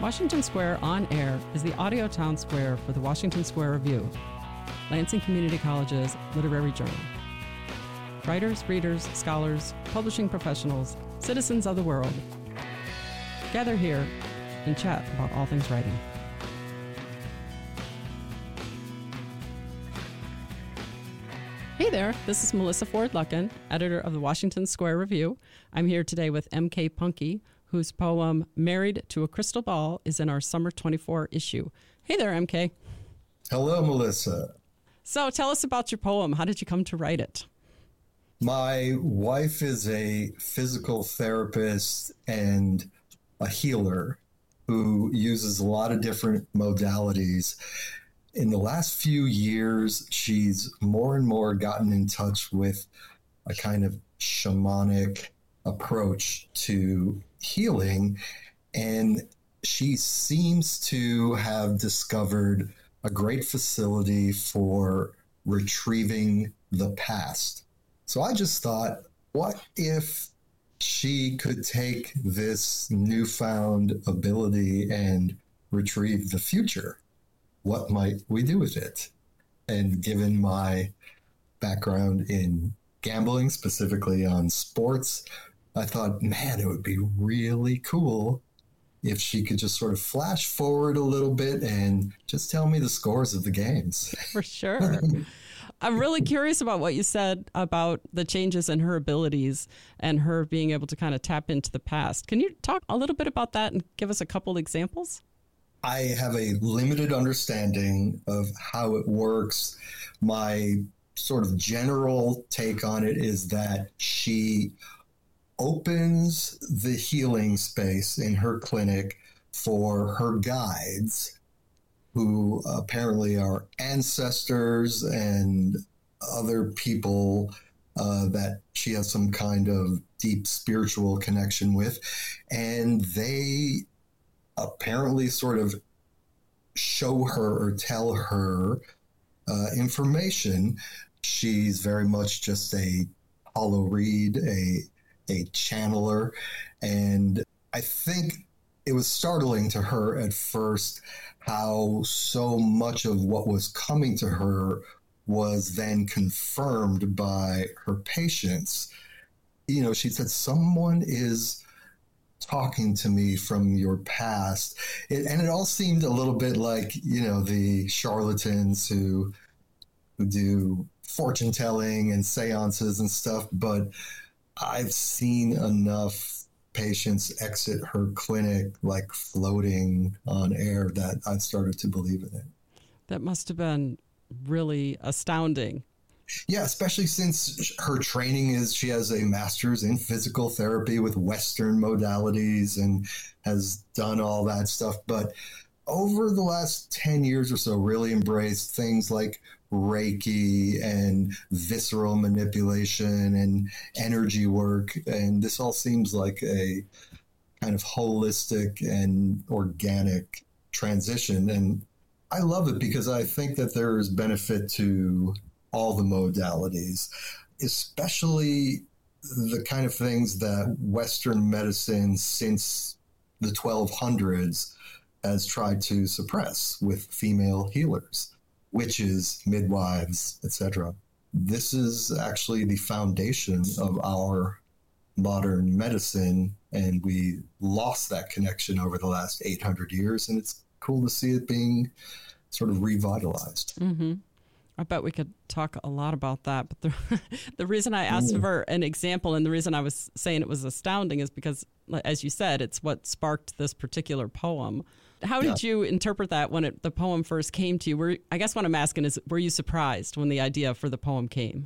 Washington Square On Air is the audio town square for the Washington Square Review, Lansing Community College's literary journal. Writers, readers, scholars, publishing professionals, citizens of the world gather here and chat about all things writing. Hey there, this is Melissa Ford-Luckin, editor of the Washington Square Review. I'm here today with M.K. Punky, whose poem Married to a Crystal Ball is in our Summer 24 issue. Hey there, M.K. Hello, Melissa. So tell us about your poem. How did you come to write it? My wife is a physical therapist and a healer who uses a lot of different modalities. In the last few years, she's more and more gotten in touch with a kind of shamanic approach to healing, and she seems to have discovered a great facility for retrieving the past. So I just thought, what if she could take this newfound ability and retrieve the future? What might we do with it? And given my background in gambling, specifically on sports, I thought, man, it would be really cool if she could just sort of flash forward a little bit and just tell me the scores of the games. For sure. I'm really curious about what you said about the changes in her abilities and her being able to kind of tap into the past. Can you talk a little bit about that and give us a couple examples? I have a limited understanding of how it works. My sort of general take on it is that she opens the healing space in her clinic for her guides, who apparently are ancestors and other people that she has some kind of deep spiritual connection with. And they apparently sort of show her or tell her information. She's very much just a hollow reed, a channeler. And I think it was startling to her at first how so much of what was coming to her was then confirmed by her patients. You know, she said, someone is talking to me from your past. And it all seemed a little bit like, you know, the charlatans who do fortune telling and seances and stuff. But I've seen enough patients exit her clinic like floating on air that I've started to believe in it. That must have been really astounding. Yeah, especially since her training is she has a master's in physical therapy with Western modalities and has done all that stuff. But over the last 10 years or so, really embraced things like Reiki and visceral manipulation and energy work. And this all seems like a kind of holistic and organic transition. And I love it because I think that there is benefit to all the modalities, especially the kind of things that Western medicine since the 1200s has tried to suppress with female healers, witches, midwives, etc. This is actually the foundation of our modern medicine, and we lost that connection over the last 800 years, and it's cool to see it being sort of revitalized. Mm-hmm. I bet we could talk a lot about that. But the reason I asked for an example and the reason I was saying it was astounding is because, as you said, it's what sparked this particular poem. How did you interpret that when the poem first came to you? I guess what I'm asking is, were you surprised when the idea for the poem came?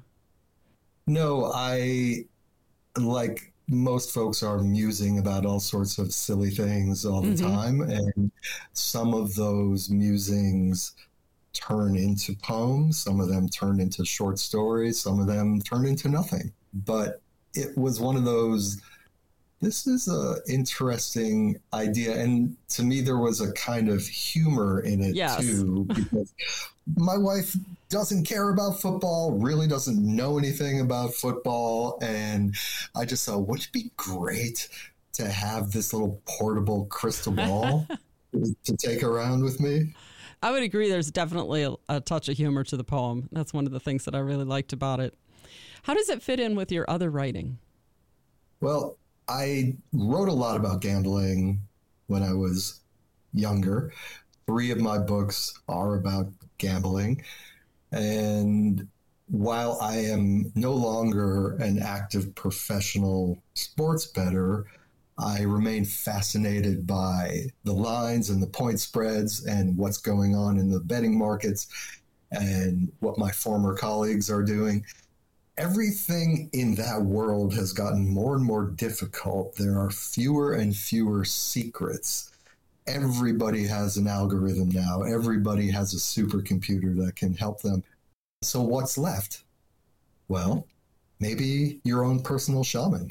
No, I, like most folks, are musing about all sorts of silly things all the time. And some of those musings turn into poems. Some of them turn into short stories. Some of them turn into nothing. But it was one of those, this is an interesting idea. And to me, there was a kind of humor in it, too, because my wife doesn't care about football, really doesn't know anything about football. And I just thought, wouldn't it be great to have this little portable crystal ball to take around with me. I would agree. There's definitely a touch of humor to the poem. That's one of the things that I really liked about it. How does it fit in with your other writing? Well, I wrote a lot about gambling when I was younger. 3 of my books are about gambling. And while I am no longer an active professional sports bettor, I remain fascinated by the lines and the point spreads and what's going on in the betting markets and what my former colleagues are doing. Everything in that world has gotten more and more difficult. There are fewer and fewer secrets. Everybody has an algorithm now. Everybody has a supercomputer that can help them. So what's left? Well, maybe your own personal shaman.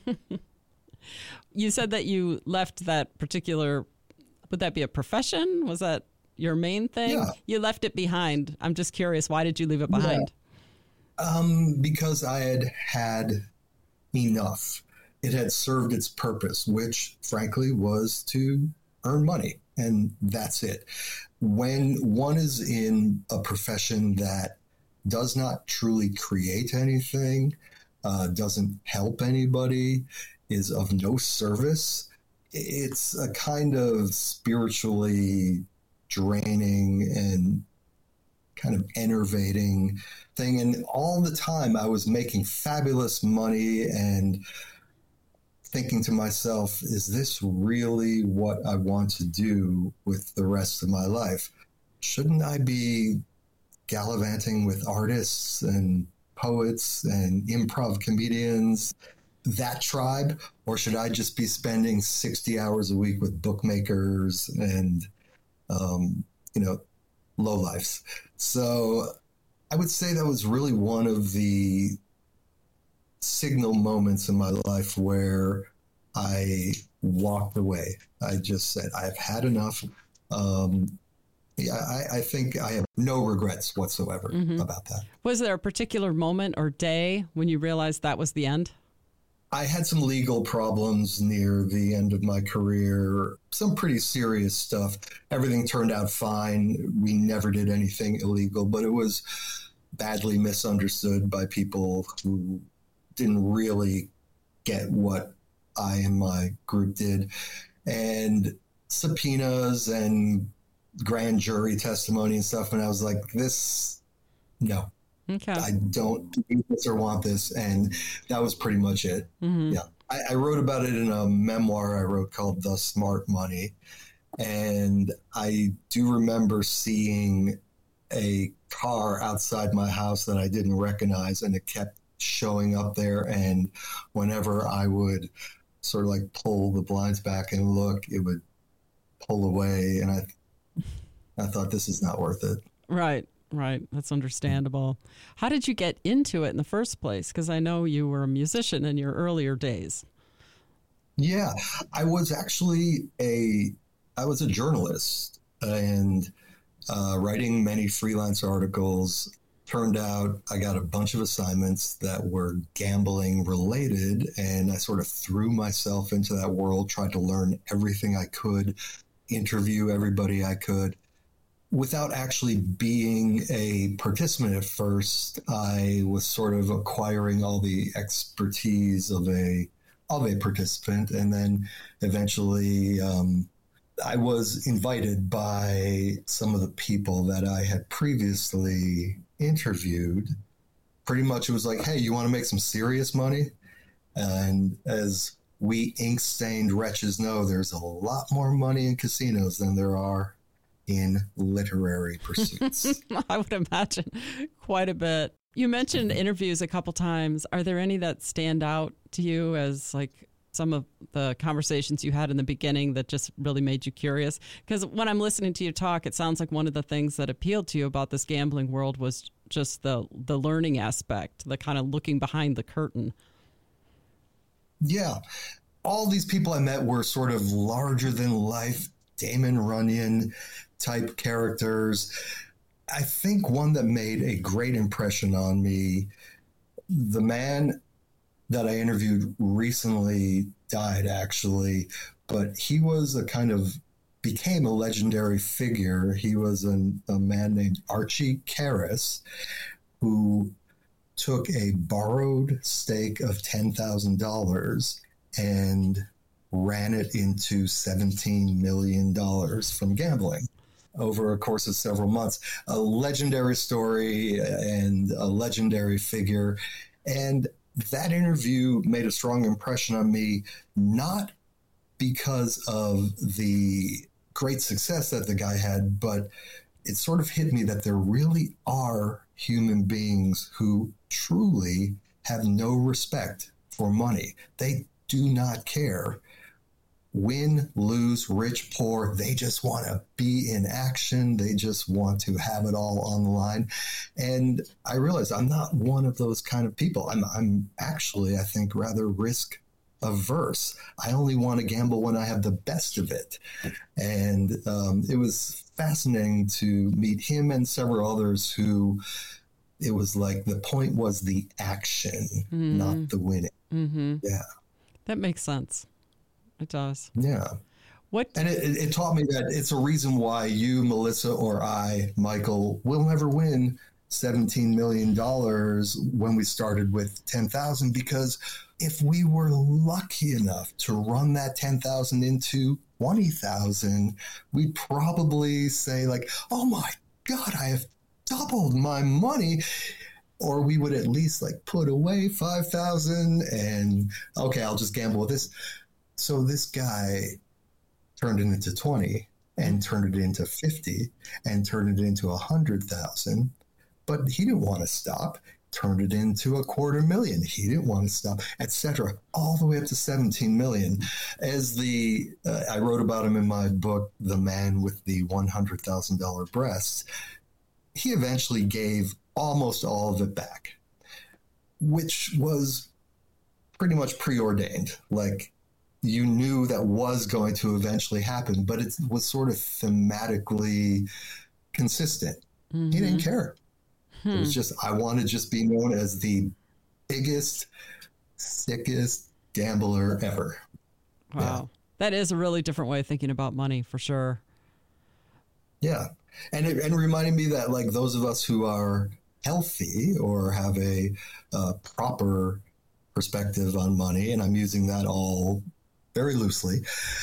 You said that you left that particular, would that be a profession? Was that your main thing? Yeah. You left it behind. I'm just curious, why did you leave it behind? Because I had enough. It had served its purpose, which frankly was to earn money. And that's it. When one is in a profession that does not truly create anything, doesn't help anybody, is of no service, it's a kind of spiritually draining and kind of enervating thing. And all the time I was making fabulous money and thinking to myself, is this really what I want to do with the rest of my life? Shouldn't I be gallivanting with artists and poets and improv comedians, that tribe? Or should I just be spending 60 hours a week with bookmakers and, lowlifes? So I would say that was really one of the signal moments in my life where I walked away. I just said, I've had enough. I think I have no regrets whatsoever about that. Was there a particular moment or day when you realized that was the end? I had some legal problems near the end of my career, some pretty serious stuff. Everything turned out fine. We never did anything illegal, but it was badly misunderstood by people who didn't really get what I and my group did. And subpoenas and grand jury testimony and stuff. And I was like, no. Okay. I don't need this or want this. And that was pretty much it. Mm-hmm. Yeah. I wrote about it in a memoir I wrote called The Smart Money. And I do remember seeing a car outside my house that I didn't recognize, and it kept showing up there. And whenever I would sort of like pull the blinds back and look, it would pull away. And I thought, this is not worth it. Right. That's understandable. How did you get into it in the first place? Because I know you were a musician in your earlier days. Yeah, I was actually a journalist and writing many freelance articles. Turned out I got a bunch of assignments that were gambling related, and I sort of threw myself into that world, tried to learn everything I could, interview everybody I could. Without actually being a participant at first, I was sort of acquiring all the expertise of a participant, and then eventually I was invited by some of the people that I had previously interviewed. Pretty much it was like, hey, you want to make some serious money? And as we ink-stained wretches know, there's a lot more money in casinos than there are in literary pursuits. I would imagine quite a bit. You mentioned interviews a couple times. Are there any that stand out to you as like some of the conversations you had in the beginning that just really made you curious? Because when I'm listening to you talk, it sounds like one of the things that appealed to you about this gambling world was just the learning aspect, the kind of looking behind the curtain. Yeah. All these people I met were sort of larger than life Damon Runyon type characters. I think one that made a great impression on me, the man that I interviewed recently died actually, but he was a kind of became a legendary figure. He was a man named Archie Karras, who took a borrowed stake of $10,000 and ran it into $17 million from gambling over a course of several months. A legendary story and a legendary figure. And that interview made a strong impression on me, not because of the great success that the guy had, but it sort of hit me that there really are human beings who truly have no respect for money. They do not care. Win, lose, rich, poor, they just want to be in action. They just want to have it all on the line. And I realized I'm not one of those kind of people. I'm actually, I think, rather risk averse. I only want to gamble when I have the best of it. And it was fascinating to meet him and several others who it was like the point was the action, not the winning. Mm-hmm. Yeah. That makes sense. It does. Yeah. And it taught me that it's a reason why you, Melissa, or I, Michael, will never win $17 million when we started with 10,000, because if we were lucky enough to run that 10,000 into 20,000, we'd probably say like, oh my God, I have doubled my money. Or we would at least like put away 5,000 and okay, I'll just gamble with this. So this guy turned it into 20 and turned it into 50 and turned it into 100,000, but he didn't want to stop. Turned it into $250,000. He didn't want to stop, etc. All the way up to 17 million. As I wrote about him in my book, The Man with the $100,000 Breasts, he eventually gave almost all of it back, which was pretty much preordained. Like, you knew that was going to eventually happen, but it was sort of thematically consistent. Mm-hmm. He didn't care. It was just, I want to just be known as the biggest, sickest gambler ever. Wow. Yeah. That is a really different way of thinking about money, for sure. Yeah. And reminding me that, like, those of us who are healthy or have a proper perspective on money, and I'm using that all very loosely,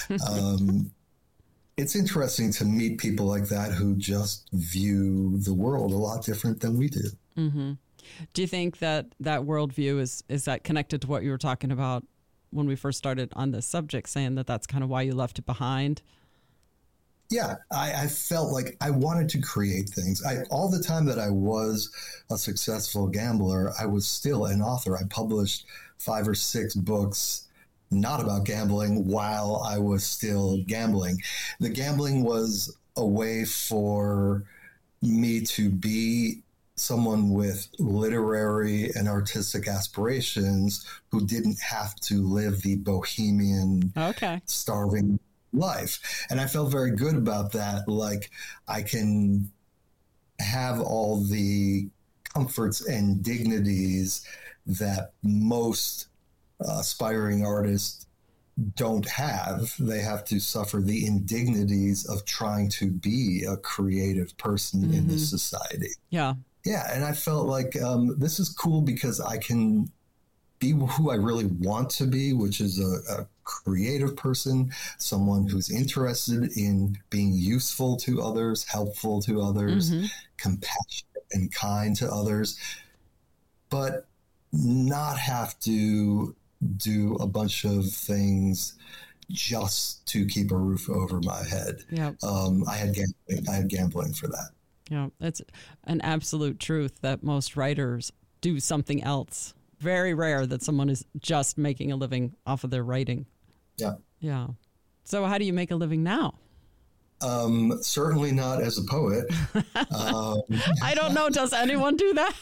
it's interesting to meet people like that who just view the world a lot different than we do. Mm-hmm. Do you think that worldview is that connected to what you were talking about when we first started on this subject, saying that that's kind of why you left it behind? Yeah, I felt like I wanted to create things. All the time that I was a successful gambler, I was still an author. I published 5 or 6 books not about gambling while I was still gambling. The gambling was a way for me to be someone with literary and artistic aspirations who didn't have to live the bohemian, starving life. And I felt very good about that. Like, I can have all the comforts and dignities that most aspiring artists don't have. They have to suffer the indignities of trying to be a creative person in this society. Yeah. Yeah. And I felt like this is cool because I can be who I really want to be, which is a creative person, someone who's interested in being useful to others, helpful to others, compassionate and kind to others, but not have to do a bunch of things just to keep a roof over my head. Yeah. I had gambling for that. Yeah, it's an absolute truth that most writers do something else. Very rare that someone is just making a living off of their writing. Yeah. Yeah. So how do you make a living now? Certainly not as a poet. I don't know. Does anyone do that?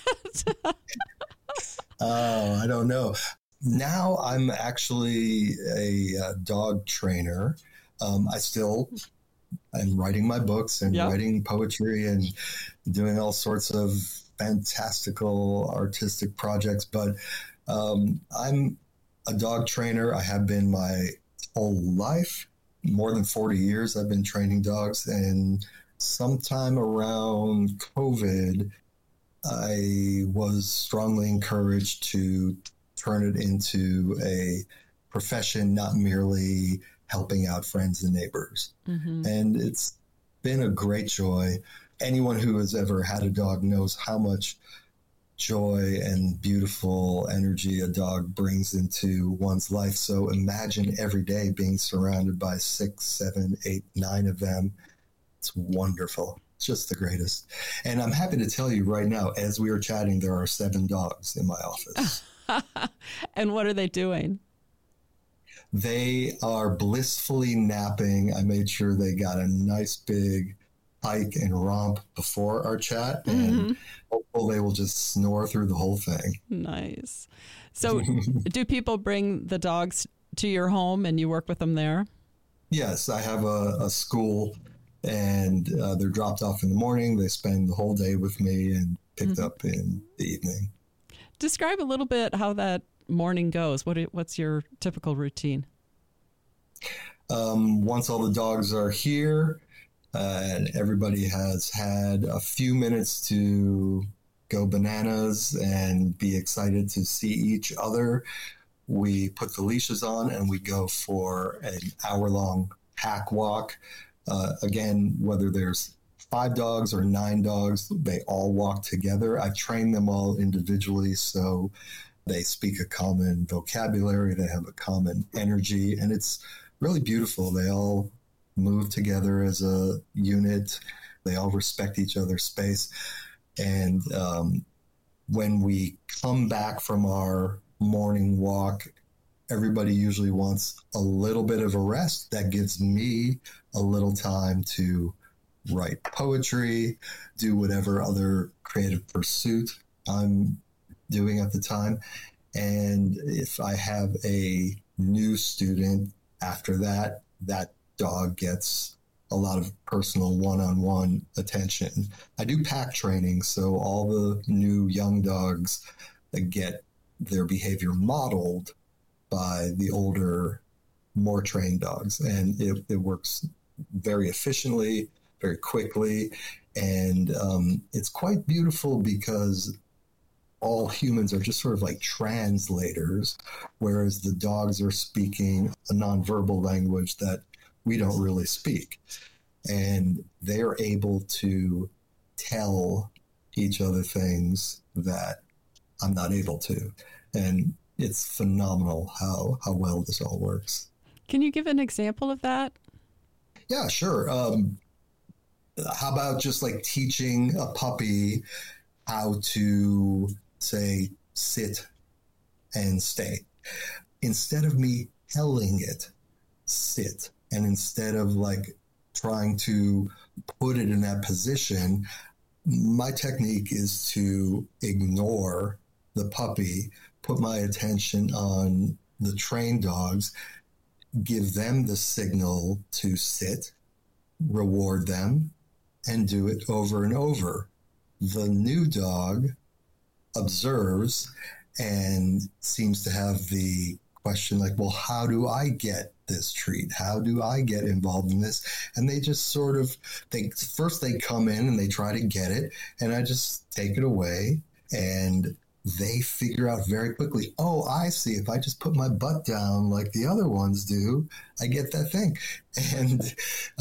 I don't know. Now I'm actually a dog trainer. I'm writing my books and writing poetry and doing all sorts of fantastical artistic projects. But I'm a dog trainer. I have been my whole life. more than 40 years I've been training dogs. And sometime around COVID, I was strongly encouraged to turn it into a profession, not merely helping out friends and neighbors. Mm-hmm. And it's been a great joy. Anyone who has ever had a dog knows how much joy and beautiful energy a dog brings into one's life. So imagine every day being surrounded by 6, 7, 8, 9 of them. It's wonderful. It's just the greatest. And I'm happy to tell you right now, as we are chatting, there are 7 dogs in my office. And what are they doing? They are blissfully napping. I made sure they got a nice big hike and romp before our chat, and hopefully they will just snore through the whole thing. Nice. So do people bring the dogs to your home and you work with them there? Yes, I have a school, and they're dropped off in the morning. They spend the whole day with me and picked up in the evening. Describe a little bit how that morning goes. What's your typical routine? Once all the dogs are here, and everybody has had a few minutes to go bananas and be excited to see each other, we put the leashes on and we go for an hour-long pack walk. Again, whether there's 5 dogs or 9 dogs, they all walk together. I've trained them all individually, so they speak a common vocabulary, they have a common energy, and it's really beautiful. They all move together as a unit. They all respect each other's space. And when we come back from our morning walk, everybody usually wants a little bit of a rest. That gives me a little time to write poetry, do whatever other creative pursuit I'm doing at the time. And if I have a new student after that, that dog gets a lot of personal one-on-one attention. I do pack training, so all the new young dogs get their behavior modeled by the older, more trained dogs. And it works very efficiently, very quickly. And it's quite beautiful because all humans are just sort of like translators, whereas the dogs are speaking a nonverbal language that we don't really speak. And they're able to tell each other things that I'm not able to. And it's phenomenal how well this all works. Can you give an example of that? Yeah, sure. How about just like teaching a puppy how to, say, sit and stay? Instead of me telling it, sit, and instead of like trying to put it in that position, my technique is to ignore the puppy, put my attention on the trained dogs, give them the signal to sit, reward them, and do it over and over. The new dog observes and seems to have the question like, well, how do I get this treat? How do I get involved in this? And they just sort of, they come in and they try to get it, and I just take it away, and they figure out very quickly, oh, I see. If I just put my butt down like the other ones do, I get that thing. And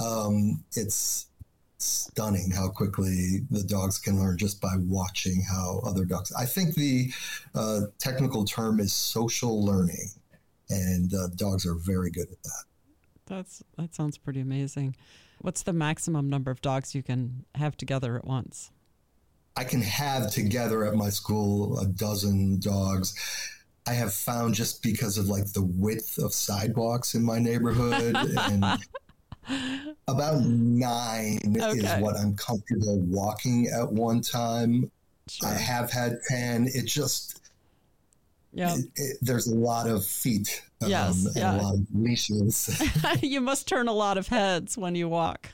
it's stunning how quickly the dogs can learn just by watching how other dogs. I think the technical term is social learning, and dogs are very good at that. That sounds pretty amazing. What's the maximum number of dogs you can have together at once? I can have together at my school 12 dogs. I have found, just because of like the width of sidewalks in my neighborhood, and about 9 is what I'm comfortable walking at one time. Sure. I have had 10. It just, there's a lot of feet and a lot of leashes. You must turn a lot of heads when you walk.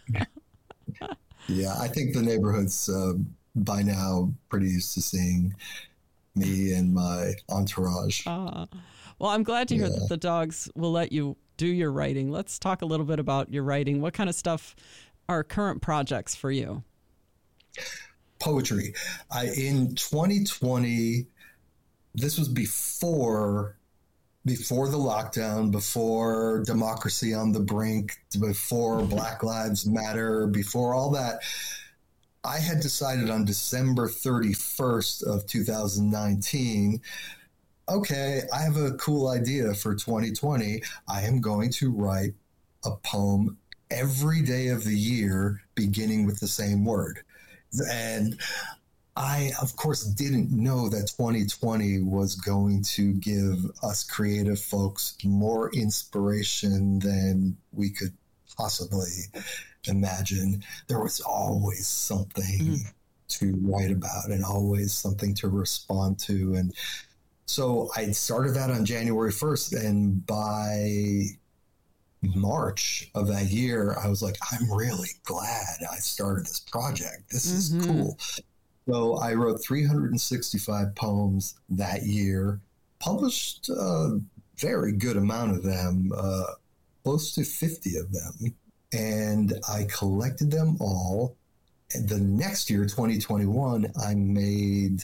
Yeah, I think the neighborhood's by now pretty used to seeing me and my entourage. Well, I'm glad to hear that the dogs will let you do your writing. Let's talk a little bit about your writing. What kind of stuff are current projects for you? Poetry. In 2020, this was before the lockdown, before democracy on the brink, before Black Lives Matter, before all that. I had decided on December 31st of 2019, okay, I have a cool idea for 2020. I am going to write a poem every day of the year, beginning with the same word. And I, of course, didn't know that 2020 was going to give us creative folks more inspiration than we could possibly imagine. There was always something to write about and always something to respond to. And so I started that on January 1st. And by March of that year, I was like, I'm really glad I started this project. This is cool. So I wrote 365 poems that year, published a very good amount of them, close to 50 of them. And I collected them all. And the next year, 2021, I made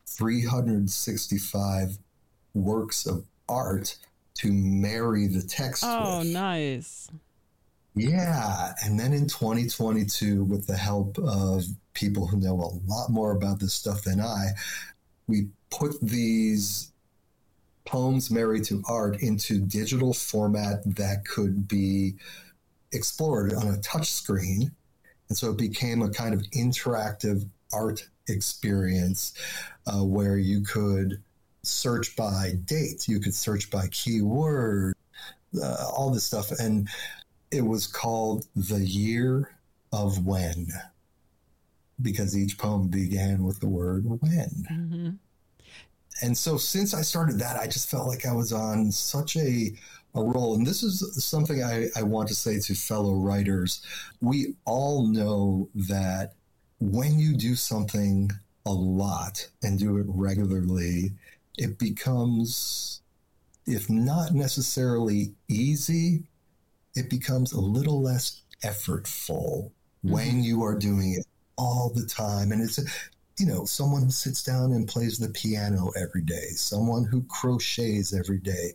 365 works of art to marry the text with. Oh, nice. Yeah. And then in 2022, with the help of people who know a lot more about this stuff than I, we put these poems married to art into digital format that could be explored on a touch screen. And so it became a kind of interactive art experience where you could search by date, you could search by keyword, all this stuff. And it was called The Year of When, because each poem began with the word when. And so since I started that, I just felt like I was on such a roll. And this is something I want to say to fellow writers. We all know that when you do something a lot and do it regularly, it becomes, if not necessarily easy, it becomes a little less effortful when you are doing it all the time. And it's, someone who sits down and plays the piano every day, someone who crochets every day,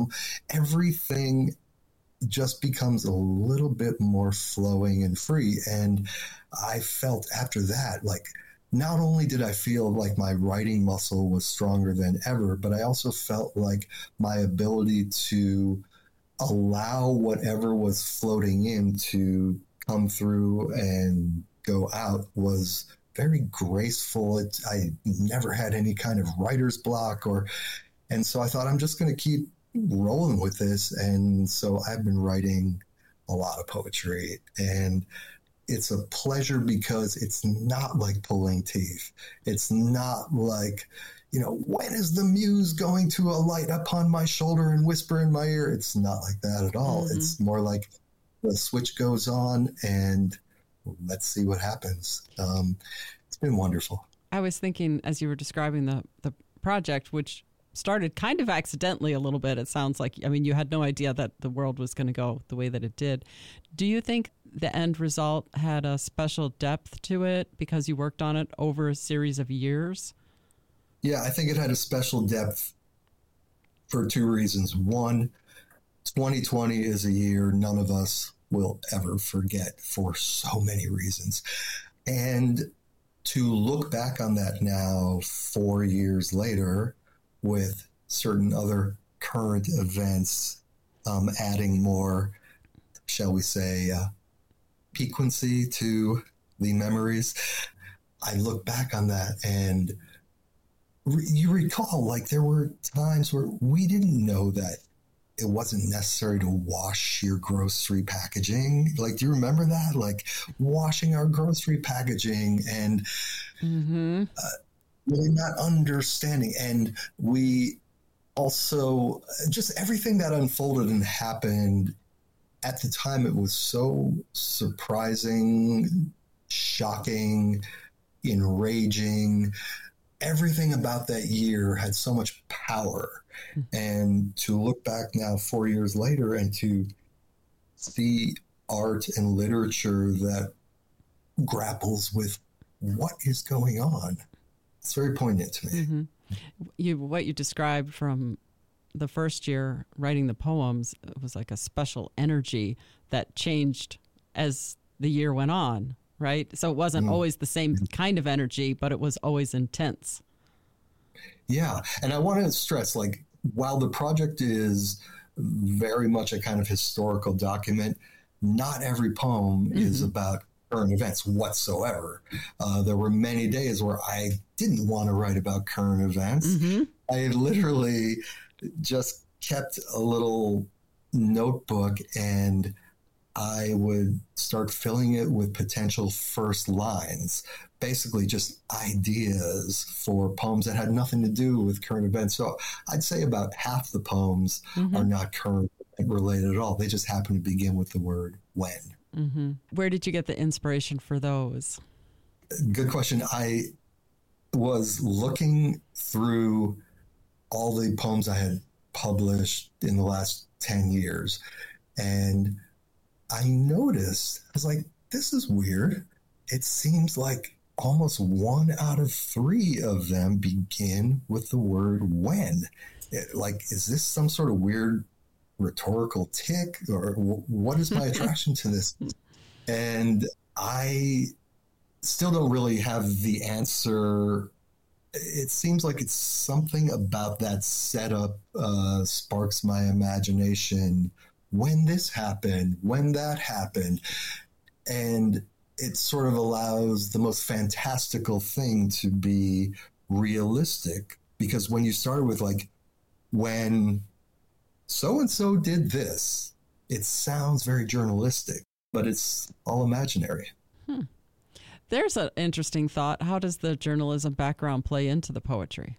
everything just becomes a little bit more flowing and free. And I felt after that, like, not only did I feel like my writing muscle was stronger than ever, but I also felt like my ability to allow whatever was floating in to come through and go out was very graceful. I never had any kind of writer's block, and so I thought, I'm just going to keep rolling with this. And so I've been writing a lot of poetry, and it's a pleasure because it's not like pulling teeth. It's not like, when is the muse going to alight upon my shoulder and whisper in my ear? It's not like that at all. It's more like the switch goes on and let's see what happens. It's been wonderful. I was thinking, as you were describing the project, which started kind of accidentally a little bit, it sounds like, you had no idea that the world was going to go the way that it did. Do you think the end result had a special depth to it because you worked on it over a series of years? Yeah, I think it had a special depth for two reasons. One, 2020 is a year none of us will ever forget for so many reasons. And to look back on that now, 4 years later, with certain other current events adding more, shall we say, piquancy to the memories, I look back on that and you recall, like, there were times where we didn't know that it wasn't necessary to wash your grocery packaging. Like, do you remember that? Like, washing our grocery packaging and really not understanding. And we also, just everything that unfolded and happened at the time, it was so surprising, shocking, enraging. everything about that year had so much power. And to look back now 4 years later and to see art and literature that grapples with what is going on, it's very poignant to me. What you described from the first year writing the poems, it was like a special energy that changed as the year went on, right? So it wasn't always the same kind of energy, but it was always intense. Yeah. And I want to stress, like, while the project is very much a kind of historical document, not every poem is about current events whatsoever. There were many days where I didn't want to write about current events. I literally just kept a little notebook and I would start filling it with potential first lines, basically just ideas for poems that had nothing to do with current events. So I'd say about half the poems are not current related at all. They just happen to begin with the word when. Where did you get the inspiration for those? Good question. I was looking through all the poems I had published in the last 10 years, and I noticed, I was like, this is weird. It seems like almost 1 out of 3 of them begin with the word when. Is this some sort of weird rhetorical tick, or what is my attraction to this? And I still don't really have the answer. It seems like it's something about that setup sparks my imagination. When this happened, when that happened. And it sort of allows the most fantastical thing to be realistic. Because when you started with, like, when so-and-so did this, it sounds very journalistic, but it's all imaginary. There's an interesting thought. How does the journalism background play into the poetry?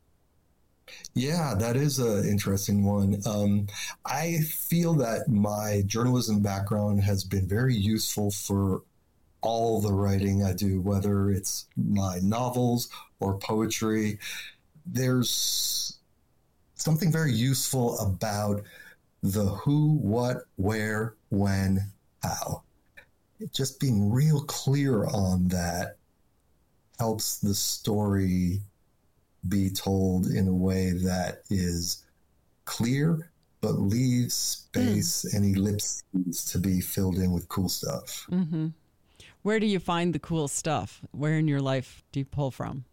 Yeah, that is an interesting one. I feel that my journalism background has been very useful for all the writing I do, whether it's my novels or poetry. There's something very useful about the who, what, where, when, how. Just being real clear on that helps the story be told in a way that is clear, but leaves space and ellipses to be filled in with cool stuff. Where do you find the cool stuff? Where in your life do you pull from?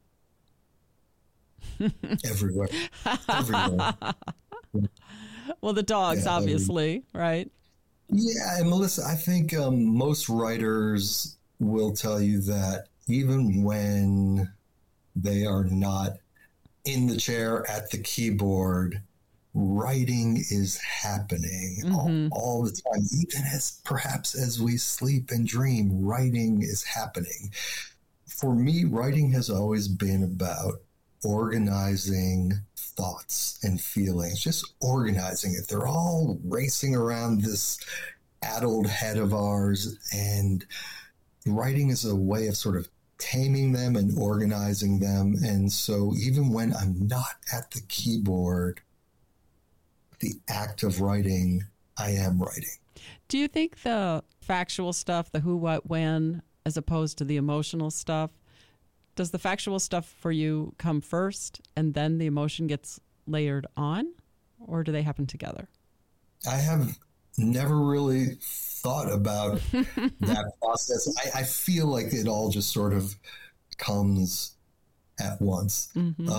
Everywhere. Everywhere. Well, the dogs, obviously, right? Yeah, and Melissa, I think most writers will tell you that even when they are not in the chair at the keyboard, writing is happening all the time. Even perhaps as we sleep and dream, writing is happening. For me, writing has always been about organizing thoughts and feelings, just organizing it. They're all racing around this addled head of ours, and writing is a way of sort of taming them and organizing them. And so even when I'm not at the keyboard, the act of writing, I am writing. Do you think the factual stuff, the who, what, when, as opposed to the emotional stuff, does the factual stuff for you come first and then the emotion gets layered on, or do they happen together? I have never really thought about that process. I feel like it all just sort of comes at once.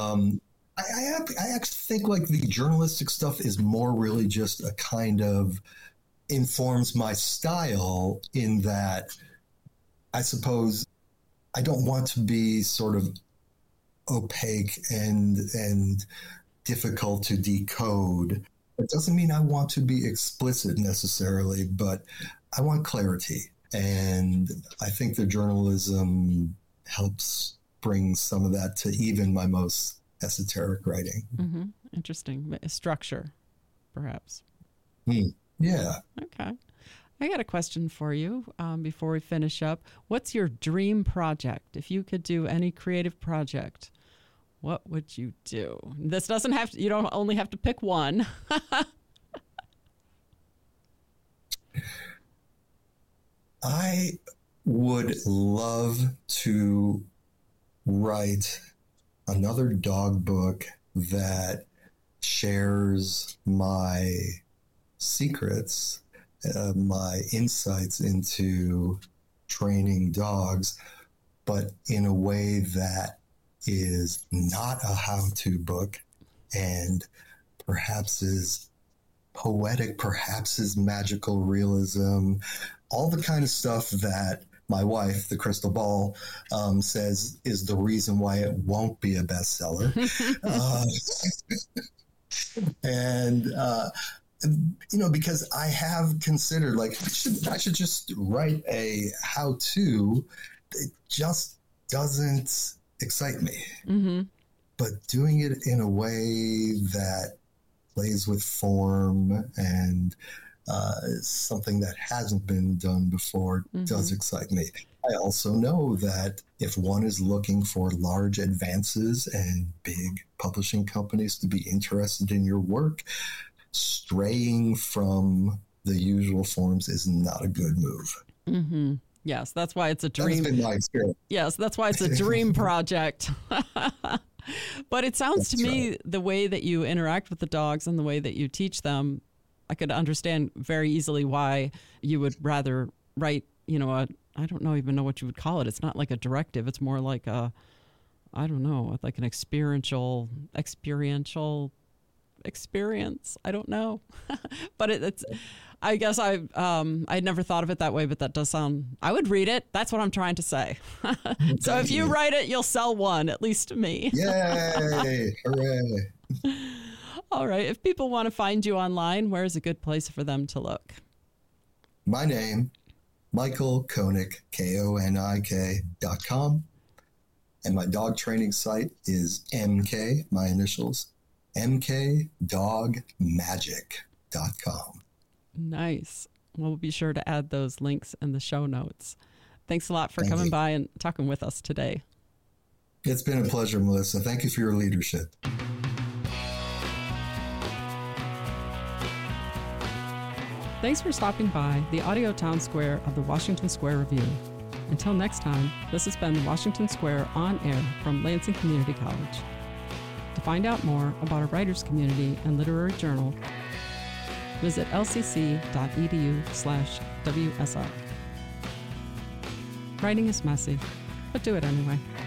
I actually think like the journalistic stuff is more really just a kind of informs my style, in that I suppose I don't want to be sort of opaque and difficult to decode. It doesn't mean I want to be explicit necessarily, but I want clarity. And I think the journalism helps bring some of that to even my most esoteric writing. Interesting. Structure, perhaps. Yeah. Okay. I got a question for you before we finish up. What's your dream project? If you could do any creative project, what would you do? This doesn't have to, you don't only have to pick one. I would love to write another dog book that shares my secrets, my insights into training dogs, but in a way that is not a how-to book and perhaps is poetic, perhaps is magical realism, all the kind of stuff that my wife, the crystal ball, says is the reason why it won't be a bestseller. Because I have considered, like, I should just write a how-to. It just doesn't excite me. Mm-hmm. But doing it in a way that plays with form and something that hasn't been done before does excite me. I also know that if one is looking for large advances and big publishing companies to be interested in your work, straying from the usual forms is not a good move. Mm-hmm. Yes, that's why it's a dream. That's been my experience. Yes, that's why it's a dream project. But it sounds to me, right, the way that you interact with the dogs and the way that you teach them, I could understand very easily why you would rather write, I don't even know what you would call it. It's not like a directive. It's more like like an experiential experience. I don't know. But it's, I guess I'd never thought of it that way, but that does sound, I would read it. That's what I'm trying to say. So if you write it, you'll sell one, at least to me. Yay! Hooray! All right. If people want to find you online, where is a good place for them to look? My name, Michael Konik, KONIK.com. And my dog training site is MK, my initials, mkdogmagic.com. Nice. We'll be sure to add those links in the show notes. Thanks a lot for coming by and talking with us today. It's been a pleasure, Melissa. Thank you for your leadership. Thanks for stopping by the audio town square of the Washington Square Review. Until next time, this has been the Washington Square On Air from Lansing Community College. To find out more about our writers community and literary journal, visit lcc.edu/WSR. Writing is messy, but do it anyway.